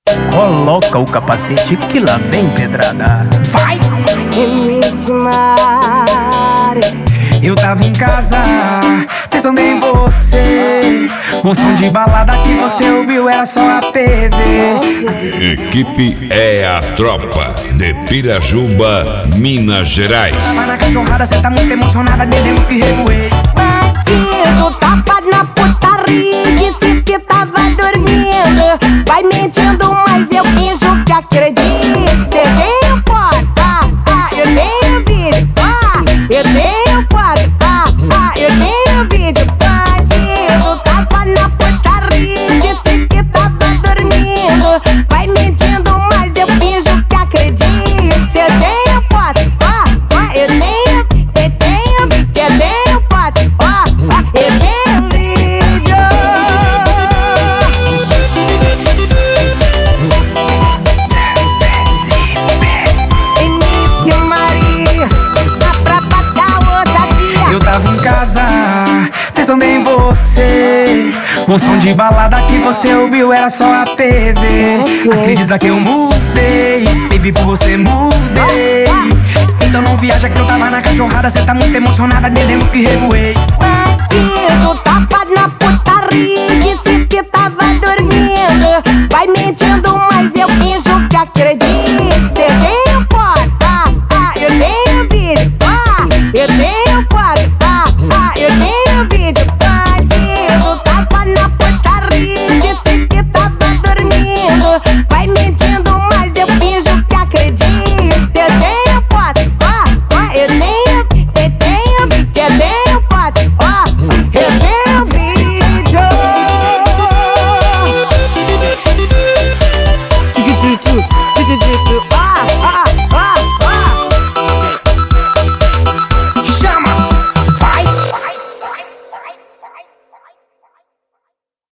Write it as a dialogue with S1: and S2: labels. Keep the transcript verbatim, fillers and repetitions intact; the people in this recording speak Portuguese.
S1: Coloca o capacete que lá vem pedrada. Vai!
S2: M C Mari,
S3: eu tava em casa, pensando em você. O som de balada que você ouviu era só a T V.
S4: Equipe é a tropa de Pirajuba, Minas Gerais.
S3: Tava na cachorrada, cê tá muito emocionada, dizendo que revoei.
S2: bandido, tapa na putaria, disse que tava dormindo. Vai mentindo, mas eu finjo que acredito. Eu tenho foto, ah, ah, eu tenho vídeo, ah, eu tenho foto, ah, ah, eu tenho vídeo. Bandido, tapa na putaria, disse que tava dormindo. Vai mentindo, mas eu finjo que acredito. Eu tenho foto, ah, ah, eu tenho, eu tenho, eu tenho foto, ah, ah, eu tenho vídeo. M C Mari, dá pra pagar ousadia.
S3: Eu tava em casa, pensando em você. O som de balada que você ouviu era só a T V. Acredita que eu mudei, baby, por você mudei. Então não viaja que eu tava na cachorrada, cê tá muito emocionada, dizendo que revoei.
S2: Bandido, tapa na putaria,